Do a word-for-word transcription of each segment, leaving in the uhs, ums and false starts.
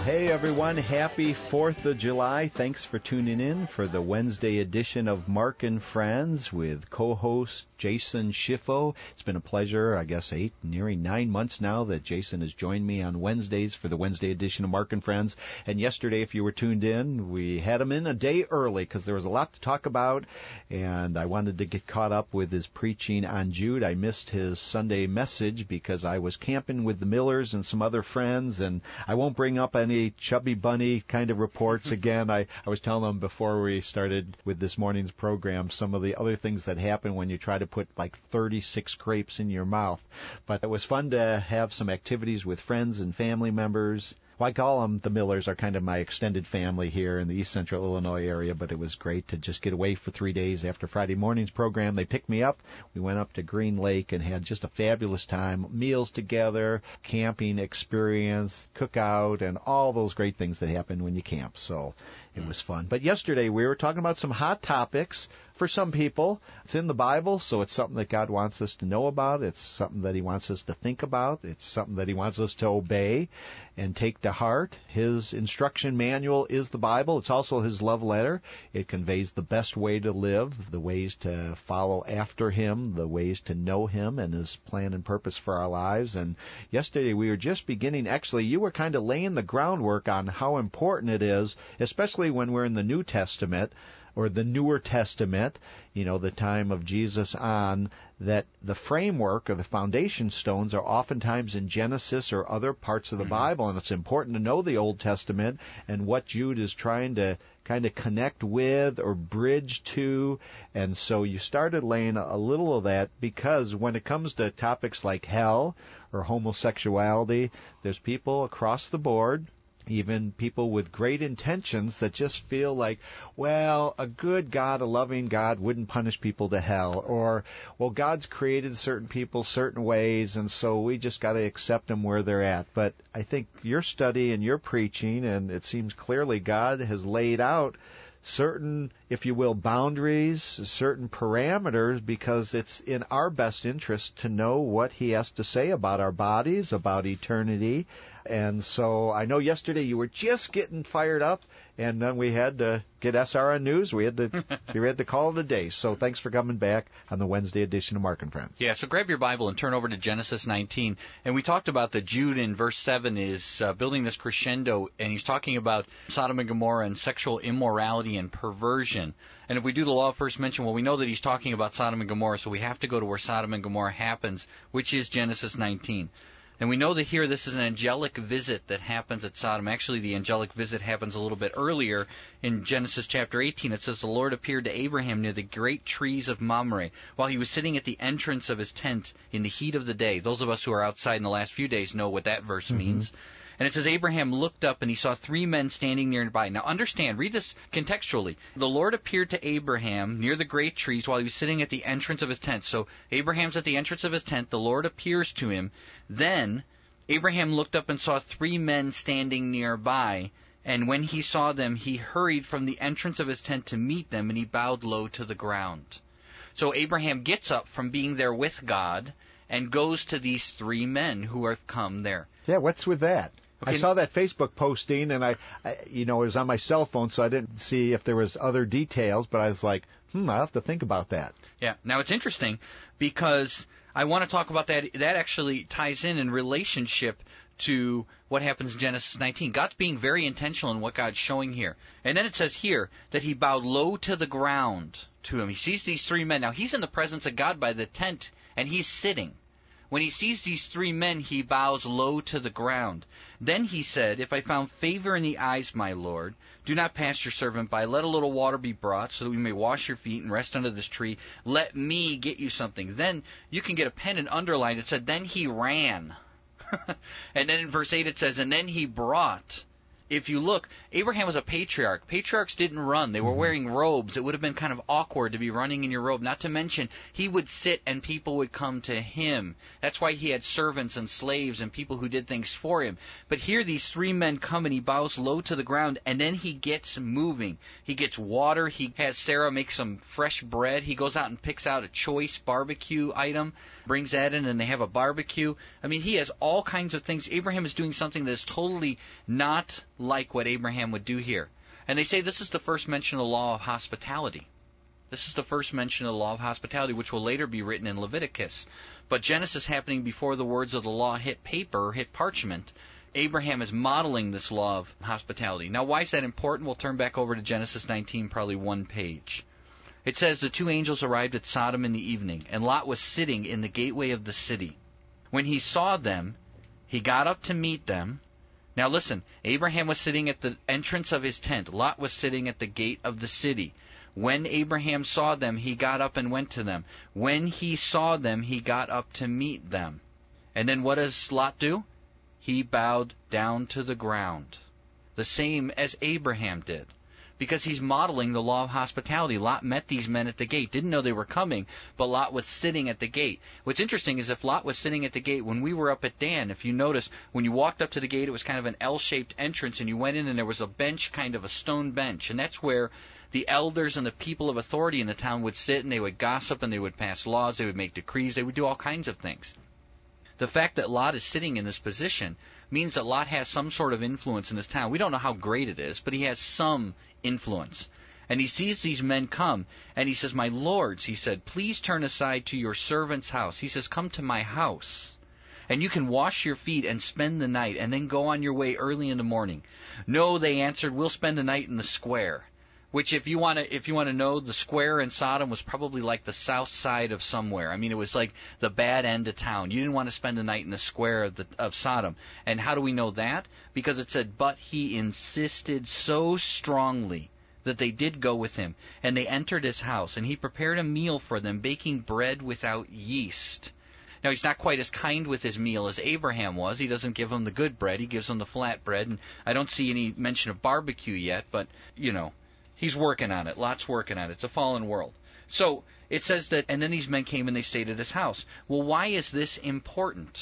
Hey everyone, happy fourth of July. Thanks for tuning in for the Wednesday edition of Mark and Friends with co-host Jason Schiffo. It's been a pleasure, I guess eight, nearing nine months now that Jason has joined me on Wednesdays for the Wednesday edition of Mark and Friends. And yesterday, if you were tuned in, we had him in a day early because there was a lot to talk about, and I wanted to get caught up with his preaching on Jude. I missed his Sunday message because I was camping with the Millers and some other friends, and I won't bring up any chubby bunny kind of reports again. I, I was telling them before we started with this morning's program some of the other things that happen when you try to put like thirty-six grapes in your mouth. But it was fun to have some activities with friends and family members. Well, I call them, the Millers are kind of my extended family here in the East Central Illinois area, but it was great to just get away for three days after Friday morning's program. They picked me up. We went up to Green Lake and had just a fabulous time. Meals together, camping experience, cookout, and all those great things that happen when you camp. So it was fun. But yesterday we were talking about some hot topics. For some people, it's in the Bible, so it's something that God wants us to know about. It's something that He wants us to think about. It's something that He wants us to obey and take to heart. His instruction manual is the Bible. It's also His love letter. It conveys the best way to live, the ways to follow after Him, the ways to know Him and His plan and purpose for our lives. And yesterday we were just beginning, actually, you were kind of laying the groundwork on how important it is, especially when we're in the New Testament, or the Newer Testament, you know, the time of Jesus on, that the framework or the foundation stones are oftentimes in Genesis or other parts of the mm-hmm. Bible, and it's important to know the Old Testament and what Jude is trying to kind of connect with or bridge to. And so you started laying a little of that, because when it comes to topics like hell or homosexuality, there's people across the board, even people with great intentions, that just feel like, well, a good God, a loving God wouldn't punish people to hell. Or, well, God's created certain people certain ways, and so we just got to accept them where they're at. But I think your study and your preaching, and it seems clearly God has laid out certain, if you will, boundaries, certain parameters, because it's in our best interest to know what He has to say about our bodies, about eternity. And so I know yesterday you were just getting fired up, and then we had to get S R N News. We had to we had to call it a day. So thanks for coming back on the Wednesday edition of Mark and Friends. Yeah, so grab your Bible and turn over to Genesis nineteen. And we talked about that Jude in verse seven is uh, building this crescendo, and he's talking about Sodom and Gomorrah and sexual immorality and perversion. And if we do the law of first mention, well, we know that he's talking about Sodom and Gomorrah, so we have to go to where Sodom and Gomorrah happens, which is Genesis nineteen. And we know that here this is an angelic visit that happens at Sodom. Actually, the angelic visit happens a little bit earlier in Genesis chapter eighteen. It says, the Lord appeared to Abraham near the great trees of Mamre while he was sitting at the entrance of his tent in the heat of the day. Those of us who are outside in the last few days know what that verse mm-hmm. means. And it says, Abraham looked up and he saw three men standing nearby. Now understand, read this contextually. The Lord appeared to Abraham near the great trees while he was sitting at the entrance of his tent. So Abraham's at the entrance of his tent. The Lord appears to him. Then Abraham looked up and saw three men standing nearby. And when he saw them, he hurried from the entrance of his tent to meet them, and he bowed low to the ground. So Abraham gets up from being there with God and goes to these three men who have come there. Yeah, what's with that? Okay. I saw that Facebook posting, and I, I, you know, it was on my cell phone, so I didn't see if there was other details, but I was like, hmm, I'll have to think about that. Yeah. Now, it's interesting because I want to talk about that. That actually ties in in relationship to what happens in Genesis nineteen. God's being very intentional in what God's showing here. And then it says here that he bowed low to the ground to him. He sees these three men. Now, he's in the presence of God by the tent, and he's sitting. When he sees these three men, he bows low to the ground. Then he said, if I found favor in the eyes, my Lord, do not pass your servant by. Let a little water be brought so that we may wash your feet and rest under this tree. Let me get you something. Then you can get a pen and underline. It said, then he ran. And then in verse eight it says, and then he brought. If you look, Abraham was a patriarch. Patriarchs didn't run. They were wearing robes. It would have been kind of awkward to be running in your robe. Not to mention, he would sit and people would come to him. That's why he had servants and slaves and people who did things for him. But here these three men come and he bows low to the ground, and then he gets moving. He gets water. He has Sarah make some fresh bread. He goes out and picks out a choice barbecue item, brings that in, and they have a barbecue. I mean, he has all kinds of things. Abraham is doing something that is totally not like what Abraham would do here. And they say this is the first mention of the law of hospitality. This is the first mention of the law of hospitality, which will later be written in Leviticus. But Genesis happening before the words of the law hit paper, hit parchment, Abraham is modeling this law of hospitality. Now, why is that important? We'll turn back over to Genesis nineteen, probably one page. It says, the two angels arrived at Sodom in the evening, and Lot was sitting in the gateway of the city. When he saw them, he got up to meet them. Now listen, Abraham was sitting at the entrance of his tent. Lot was sitting at the gate of the city. When Abraham saw them, he got up and went to them. When he saw them, he got up to meet them. And then what does Lot do? He bowed down to the ground, the same as Abraham did. Because he's modeling the law of hospitality. Lot met these men at the gate. Didn't know they were coming, but Lot was sitting at the gate. What's interesting is if Lot was sitting at the gate, when we were up at Dan, if you notice, when you walked up to the gate, it was kind of an L-shaped entrance, and you went in and there was a bench, kind of a stone bench. And that's where the elders and the people of authority in the town would sit, and they would gossip, and they would pass laws, they would make decrees, they would do all kinds of things. The fact that Lot is sitting in this position means that Lot has some sort of influence in this town. We don't know how great it is, but he has some influence. And he sees these men come, and he says, my lords, he said, please turn aside to your servant's house. He says, come to my house, and you can wash your feet and spend the night, and then go on your way early in the morning. No, they answered, we'll spend the night in the square. Which, if you want to, if you want to know, the square in Sodom was probably like the south side of somewhere. I mean, it was like the bad end of town. You didn't want to spend the night in the square of, the, of Sodom. And how do we know that? Because it said, but he insisted so strongly that they did go with him, and they entered his house, and he prepared a meal for them, baking bread without yeast. Now, he's not quite as kind with his meal as Abraham was. He doesn't give them the good bread. He gives them the flat bread. And I don't see any mention of barbecue yet, but, you know, he's working on it. Lot's working on it. It's a fallen world. So it says that, and then these men came and they stayed at his house. Well, why is this important?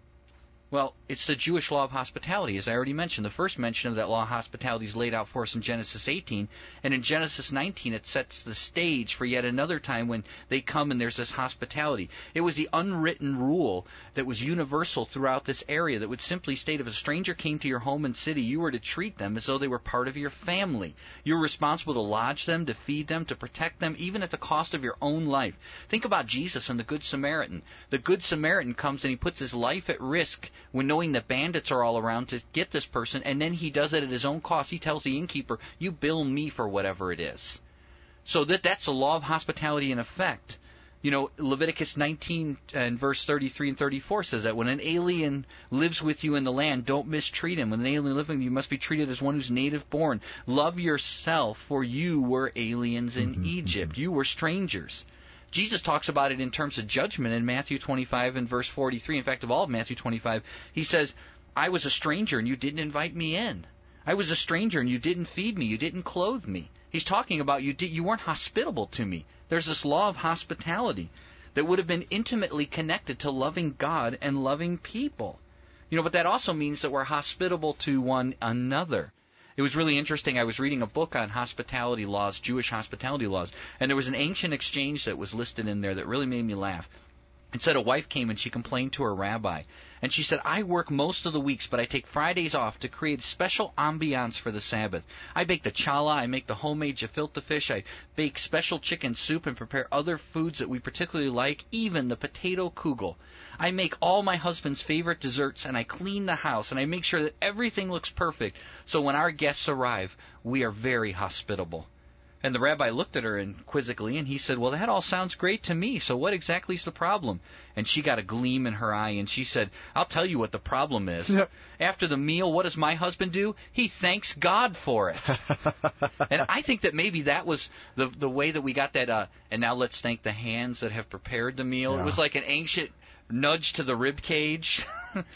Well, it's the Jewish law of hospitality, as I already mentioned. The first mention of that law of hospitality is laid out for us in Genesis eighteen, and in Genesis nineteen it sets the stage for yet another time when they come and there's this hospitality. It was the unwritten rule that was universal throughout this area that would simply state if a stranger came to your home and city, you were to treat them as though they were part of your family. You were responsible to lodge them, to feed them, to protect them, even at the cost of your own life. Think about Jesus and the Good Samaritan. The Good Samaritan comes and he puts his life at risk when knowing that bandits are all around to get this person, and then he does it at his own cost. He tells the innkeeper, you bill me for whatever it is. So that that's the law of hospitality in effect. You know, Leviticus nineteen and verse thirty-three and thirty-four says that when an alien lives with you in the land, don't mistreat him. When an alien lives with you, you must be treated as one who's native born. Love yourself, for you were aliens in mm-hmm, Egypt. Mm-hmm. You were strangers. Jesus talks about it in terms of judgment in Matthew twenty-five and verse forty-three. In fact, of all of Matthew twenty-five, he says, I was a stranger and you didn't invite me in. I was a stranger and you didn't feed me. You didn't clothe me. He's talking about you, did, you weren't hospitable to me. There's this law of hospitality that would have been intimately connected to loving God and loving people. You know, but that also means that we're hospitable to one another. It was really interesting. I was reading a book on hospitality laws, Jewish hospitality laws, and there was an ancient exchange that was listed in there that really made me laugh. It said a wife came and she complained to her rabbi, and she said, I work most of the weeks, but I take Fridays off to create special ambiance for the Sabbath. I bake the challah, I make the homemade gefilte fish, I bake special chicken soup and prepare other foods that we particularly like, even the potato kugel. I make all my husband's favorite desserts, and I clean the house, and I make sure that everything looks perfect, so when our guests arrive, we are very hospitable. And the rabbi looked at her and quizzically, and he said, well, that all sounds great to me, so what exactly is the problem? And she got a gleam in her eye, and she said, I'll tell you what the problem is. Yep. After the meal, what does my husband do? He thanks God for it. And I think that maybe that was the the way that we got that, uh, and now let's thank the hands that have prepared the meal. Yeah. It was like an ancient nudge to the rib cage.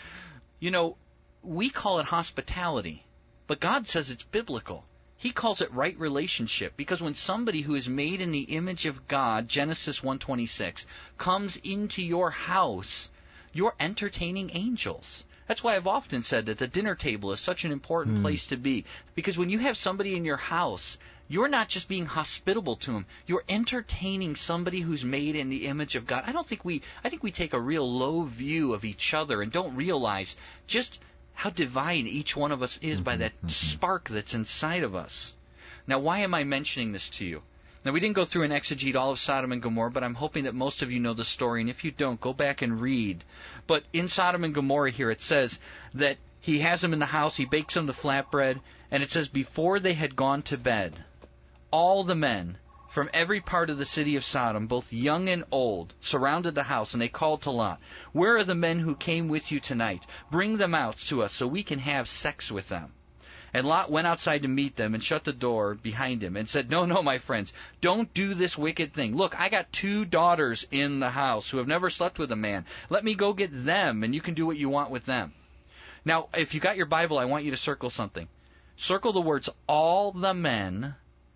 You know, we call it hospitality, but God says it's biblical. He calls it right relationship, because when somebody who is made in the image of God, Genesis one twenty-six, comes into your house, you're entertaining angels. That's why I've often said that the dinner table is such an important mm. place to be, because when you have somebody in your house, you're not just being hospitable to them, you're entertaining somebody who's made in the image of God. I don't think we, I think we take a real low view of each other and don't realize just how divine each one of us is mm-hmm, by that mm-hmm. spark that's inside of us. Now, why am I mentioning this to you? Now, we didn't go through and exegete all of Sodom and Gomorrah, but I'm hoping that most of you know the story, and if you don't, go back and read. But in Sodom and Gomorrah here, it says that he has them in the house, he bakes them the flatbread, and it says, before they had gone to bed, all the men from every part of the city of Sodom, both young and old, surrounded the house, and they called to Lot, where are the men who came with you tonight? Bring them out to us so we can have sex with them. And Lot went outside to meet them and shut the door behind him and said, no, no, my friends, don't do this wicked thing. Look, I got two daughters in the house who have never slept with a man. Let me go get them, and you can do what you want with them. Now, if you got your Bible, I want you to circle something. Circle the words, all the men,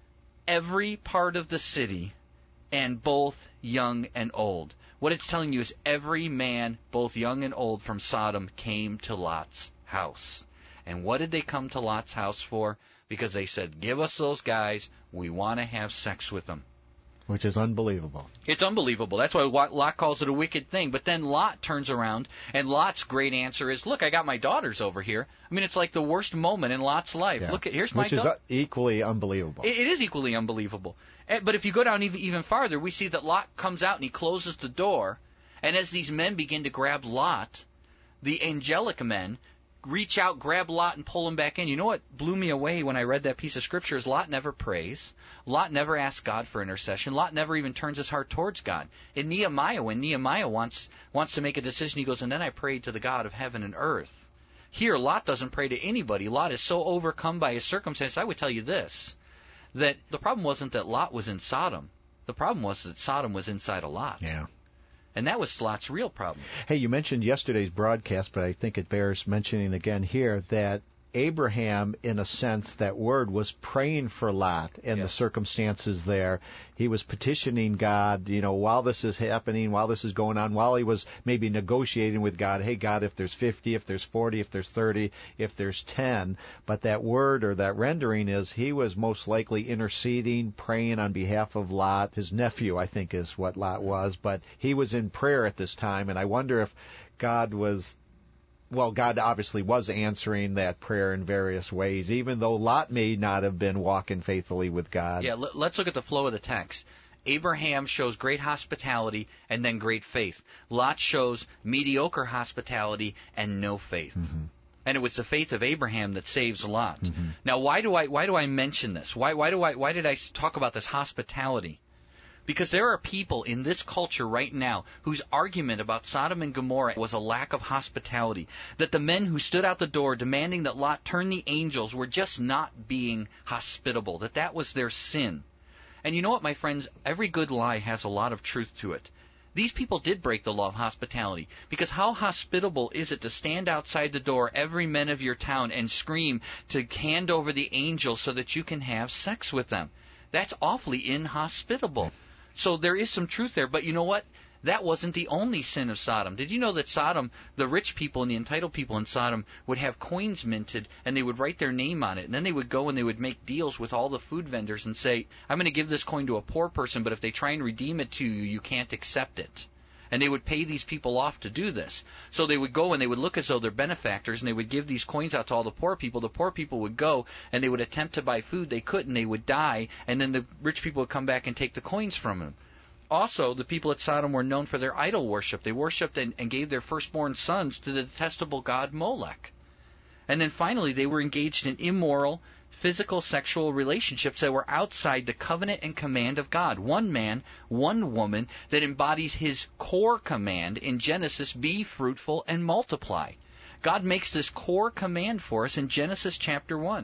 every part of the city, and both young and old. What it's telling you is every man, both young and old, from Sodom came to Lot's house. And what did they come to Lot's house for? Because they said, give us those guys, we want to have sex with them. Which is unbelievable. It's unbelievable. That's why Lot calls it a wicked thing. But then Lot turns around, and Lot's great answer is, look, I got my daughters over here. I mean, it's like the worst moment in Lot's life. Yeah. Look, here's my Which is da- equally unbelievable. It, it is equally unbelievable. But if you go down even, even farther, we see that Lot comes out and he closes the door, and as these men begin to grab Lot, the angelic men reach out, grab Lot, and pull him back in. You know what blew me away when I read that piece of Scripture is Lot never prays. Lot never asks God for intercession. Lot never even turns his heart towards God. In Nehemiah, when Nehemiah wants wants to make a decision, he goes, and then I prayed to the God of heaven and earth. Here, Lot doesn't pray to anybody. Lot is so overcome by his circumstance. I would tell you this, that the problem wasn't that Lot was in Sodom. The problem was that Sodom was inside of Lot. Yeah. And that was Lot's real problem. Hey, you mentioned yesterday's broadcast, but I think it bears mentioning again here that Abraham, in a sense, that word was praying for Lot and yeah. the circumstances there. He was petitioning God, you know, while this is happening, while this is going on, while he was maybe negotiating with God, hey, God, if there's fifty, if there's forty, if there's thirty, if there's ten. But that word or that rendering is he was most likely interceding, praying on behalf of Lot. His nephew, I think, is what Lot was. But he was in prayer at this time, and I wonder if God was... Well, God obviously was answering that prayer in various ways, even though Lot may not have been walking faithfully with God. Yeah, let's look at the flow of the text. Abraham shows great hospitality and then great faith. Lot shows mediocre hospitality and no faith. Mm-hmm. And it was the faith of Abraham that saves Lot. Mm-hmm. Now, why do I why do I mention this? Why why do I why did I talk about this hospitality? Because there are people in this culture right now whose argument about Sodom and Gomorrah was a lack of hospitality. That the men who stood out the door demanding that Lot turn the angels were just not being hospitable. That that was their sin. And you know what, my friends? Every good lie has a lot of truth to it. These people did break the law of hospitality. Because how hospitable is it to stand outside the door, every man of your town, and scream to hand over the angels so that you can have sex with them? That's awfully inhospitable. So there is some truth there, but you know what? That wasn't the only sin of Sodom. Did you know that Sodom, the rich people and the entitled people in Sodom, would have coins minted, and they would write their name on it, and then they would go and they would make deals with all the food vendors and say, I'm going to give this coin to a poor person, but if they try and redeem it to you, you can't accept it. And they would pay these people off to do this. So they would go and they would look as though they're benefactors, and they would give these coins out to all the poor people. The poor people would go and they would attempt to buy food. They couldn't. They would die, and then the rich people would come back and take the coins from them. Also, the people at Sodom were known for their idol worship. They worshipped and, and gave their firstborn sons to the detestable god Molech. And then finally, they were engaged in immoral, physical sexual relationships that were outside the covenant and command of God. One man, one woman that embodies his core command in Genesis, be fruitful and multiply. God makes this core command for us in Genesis chapter one.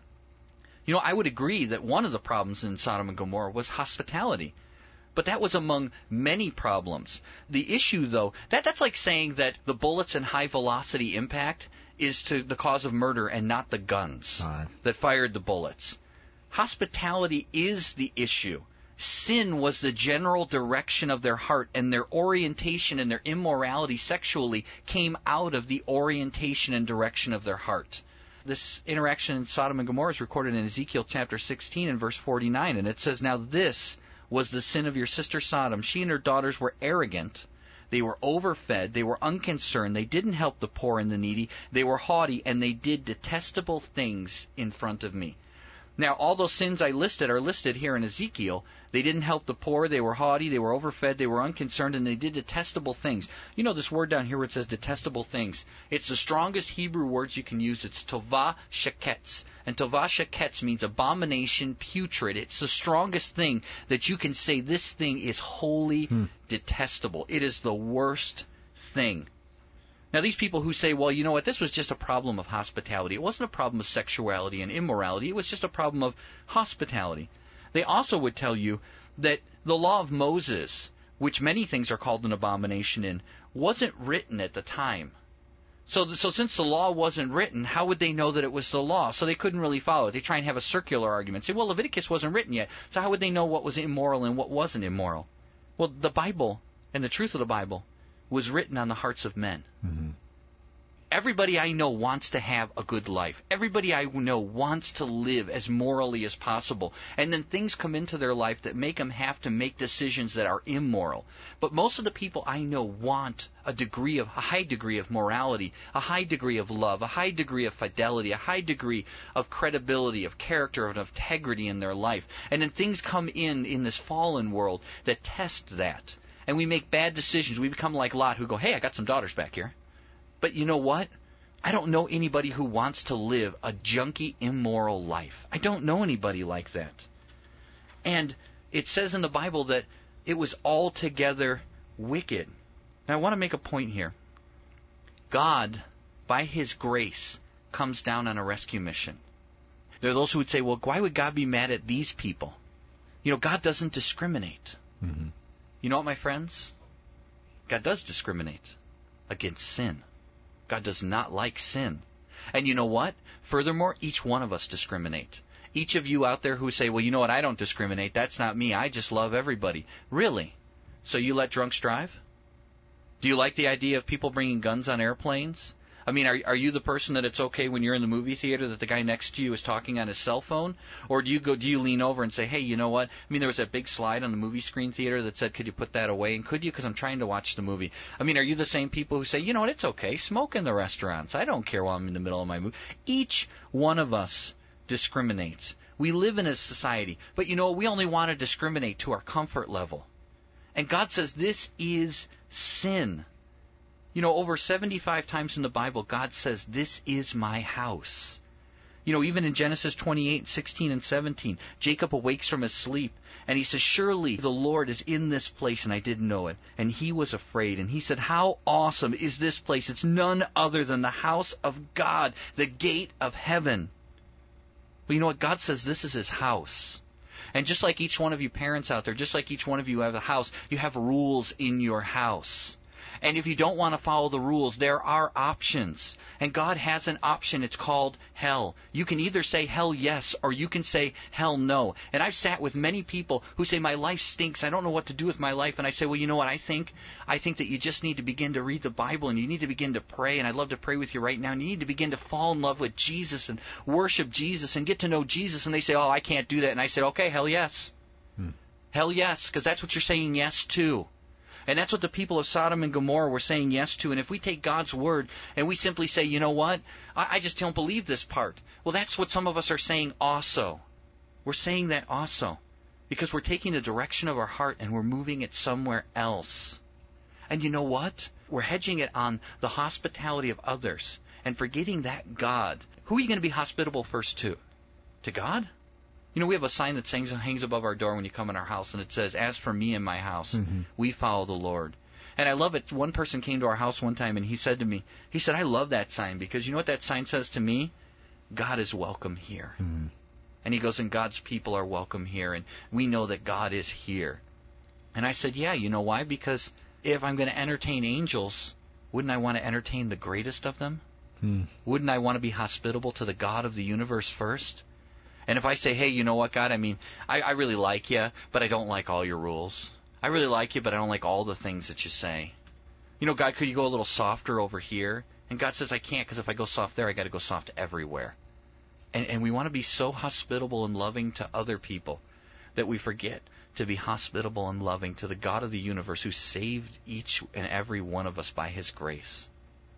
You know, I would agree that one of the problems in Sodom and Gomorrah was hospitality. But that was among many problems. The issue, though, that, that's like saying that the bullets and high-velocity impact is to the cause of murder and not the guns uh. that fired the bullets. Hospitality is the issue. Sin was the general direction of their heart, and their orientation and their immorality sexually came out of the orientation and direction of their heart. This interaction in Sodom and Gomorrah is recorded in Ezekiel chapter sixteen and verse forty-nine, and it says, Now this was the sin of your sister Sodom. She and her daughters were arrogant. They were overfed. They were unconcerned. They didn't help the poor and the needy. They were haughty, and they did detestable things in front of me. Now, all those sins I listed are listed here in Ezekiel. They didn't help the poor. They were haughty. They were overfed. They were unconcerned, and they did detestable things. You know this word down here where it says detestable things? It's the strongest Hebrew words you can use. It's tovah sheketz. And tovah sheketz means abomination, putrid. It's the strongest thing that you can say this thing is wholly hmm. detestable. It is the worst thing. Now, these people who say, well, you know what, this was just a problem of hospitality. It wasn't a problem of sexuality and immorality. It was just a problem of hospitality. They also would tell you that the law of Moses, which many things are called an abomination in, wasn't written at the time. So, so since the law wasn't written, how would they know that it was the law? So they couldn't really follow it. They try and have a circular argument. Say, well, Leviticus wasn't written yet, so how would they know what was immoral and what wasn't immoral? Well, the Bible and the truth of the Bible was written on the hearts of men. Mm-hmm. Everybody I know wants to have a good life. Everybody I know wants to live as morally as possible. And then things come into their life that make them have to make decisions that are immoral. But most of the people I know want a degree of a high degree of morality, a high degree of love, a high degree of fidelity, a high degree of credibility, of character, of integrity in their life. And then things come in in this fallen world that test that. And we make bad decisions. We become like Lot, who go, hey, I got some daughters back here. But you know what? I don't know anybody who wants to live a junky, immoral life. I don't know anybody like that. And it says in the Bible that it was altogether wicked. Now, I want to make a point here. God, by His grace, comes down on a rescue mission. There are those who would say, well, why would God be mad at these people? You know, God doesn't discriminate. Mm-hmm. You know what, my friends? God does discriminate against sin. God does not like sin. And you know what? Furthermore, each one of us discriminate. Each of you out there who say, well, you know what, I don't discriminate. That's not me. I just love everybody. Really? So you let drunks drive? Do you like the idea of people bringing guns on airplanes? I mean, are are you the person that it's okay when you're in the movie theater that the guy next to you is talking on his cell phone? Or do you go? Do you lean over and say, hey, you know what? I mean, there was that big slide on the movie screen theater that said, could you put that away? And could you? Because I'm trying to watch the movie. I mean, are you the same people who say, you know what, it's okay, smoke in the restaurants. I don't care while I'm in the middle of my movie. Each one of us discriminates. We live in a society. But you know what? We only want to discriminate to our comfort level. And God says this is sin. You know, over seventy-five times in the Bible, God says, this is my house. You know, even in Genesis twenty-eight, sixteen, and seventeen, Jacob awakes from his sleep, and he says, surely the Lord is in this place, and I didn't know it. And he was afraid, and he said, how awesome is this place? It's none other than the house of God, the gate of heaven. Well, you know what? God says this is His house. And just like each one of you parents out there, just like each one of you have a house, you have rules in your house. And if you don't want to follow the rules, there are options. And God has an option. It's called hell. You can either say hell yes, or you can say hell no. And I've sat with many people who say, my life stinks. I don't know what to do with my life. And I say, well, you know what I think? I think that you just need to begin to read the Bible, and you need to begin to pray. And I'd love to pray with you right now. And you need to begin to fall in love with Jesus and worship Jesus and get to know Jesus. And they say, oh, I can't do that. And I said, okay, hell yes. Hmm. Hell yes, because that's what you're saying yes to. And that's what the people of Sodom and Gomorrah were saying yes to. And if we take God's word and we simply say, you know what, I, I just don't believe this part. Well, that's what some of us are saying also. We're saying that also because we're taking the direction of our heart and we're moving it somewhere else. And you know what? We're hedging it on the hospitality of others and forgetting that God. Who are you going to be hospitable first to? To God? You know, we have a sign that hangs, hangs above our door when you come in our house, and it says, as for me and my house, mm-hmm. we follow the Lord. And I love it. One person came to our house one time, and he said to me, he said, I love that sign, because you know what that sign says to me? God is welcome here. Mm-hmm. And he goes, and God's people are welcome here, and we know that God is here. And I said, yeah, you know why? Because if I'm going to entertain angels, wouldn't I want to entertain the greatest of them? Mm. Wouldn't I want to be hospitable to the God of the universe first? And if I say, hey, you know what, God, I mean, I, I really like you, but I don't like all your rules. I really like you, but I don't like all the things that you say. You know, God, could you go a little softer over here? And God says, I can't, because if I go soft there, I got to go soft everywhere. And, and we want to be so hospitable and loving to other people that we forget to be hospitable and loving to the God of the universe who saved each and every one of us by His grace.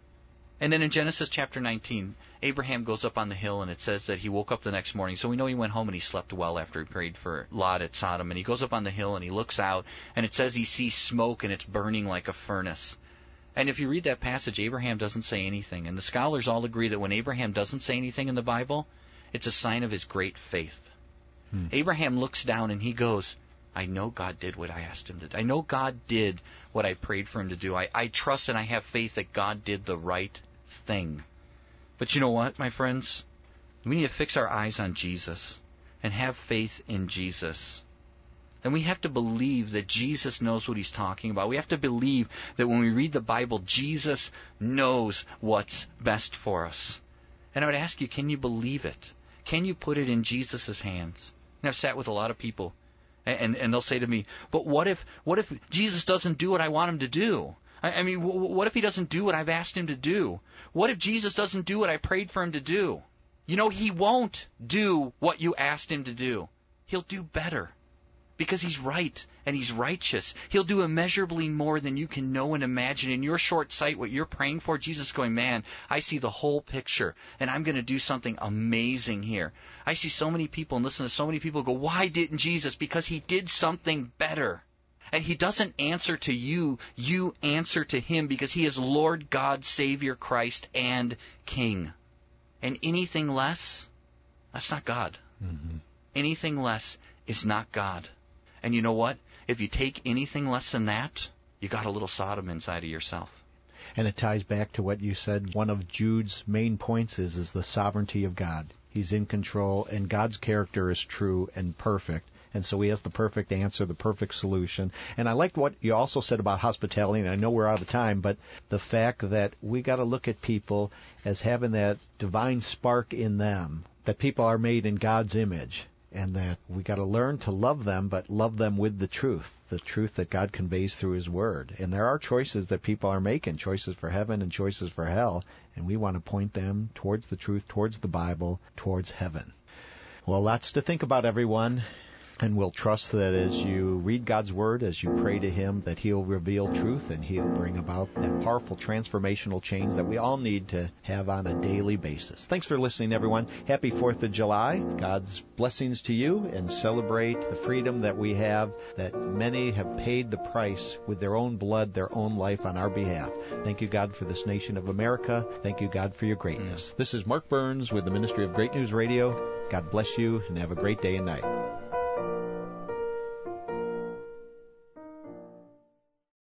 And then in Genesis chapter nineteen, Abraham goes up on the hill, and it says that he woke up the next morning. So we know he went home and he slept well after he prayed for Lot at Sodom. And he goes up on the hill and he looks out, and it says he sees smoke and it's burning like a furnace. And if you read that passage, Abraham doesn't say anything. And the scholars all agree that when Abraham doesn't say anything in the Bible, it's a sign of his great faith. Hmm. Abraham looks down and he goes, I know God did what I asked Him to do. I know God did what I prayed for Him to do. I, I trust and I have faith that God did the right thing. But you know what, my friends? We need to fix our eyes on Jesus and have faith in Jesus. And we have to believe that Jesus knows what He's talking about. We have to believe that when we read the Bible, Jesus knows what's best for us. And I would ask you, can you believe it? Can you put it in Jesus' hands? And I've sat with a lot of people, and, and they'll say to me, but what if what if Jesus doesn't do what I want Him to do? I, I mean, w- what if He doesn't do what I've asked Him to do? What if Jesus doesn't do what I prayed for Him to do? You know, He won't do what you asked Him to do. He'll do better. Because He's right and He's righteous. He'll do immeasurably more than you can know and imagine. In your short sight, what you're praying for, Jesus is going, man, I see the whole picture, and I'm going to do something amazing here. I see so many people and listen to so many people go, why didn't Jesus? Because He did something better. And He doesn't answer to you. You answer to Him because He is Lord God, Savior, Christ, and King. And anything less, that's not God. Mm-hmm. Anything less is not God. And you know what? If you take anything less than that, you got a little Sodom inside of yourself. And it ties back to what you said. One of Jude's main points is, is the sovereignty of God. He's in control, and God's character is true and perfect. And so He has the perfect answer, the perfect solution. And I liked what you also said about hospitality, and I know we're out of time, but the fact that we got to look at people as having that divine spark in them, that people are made in God's image. And that we got to learn to love them, but love them with the truth, the truth that God conveys through His Word. And there are choices that people are making, choices for heaven and choices for hell, and we want to point them towards the truth, towards the Bible, towards heaven. Well, lots to think about, everyone. And we'll trust that as you read God's Word, as you pray to Him, that He'll reveal truth and He'll bring about that powerful transformational change that we all need to have on a daily basis. Thanks for listening, everyone. Happy fourth of July. God's blessings to you, and celebrate the freedom that we have, that many have paid the price with their own blood, their own life on our behalf. Thank you, God, for this nation of America. Thank you, God, for your greatness. This is Mark Burns with the Ministry of Great News Radio. God bless you, and have a great day and night.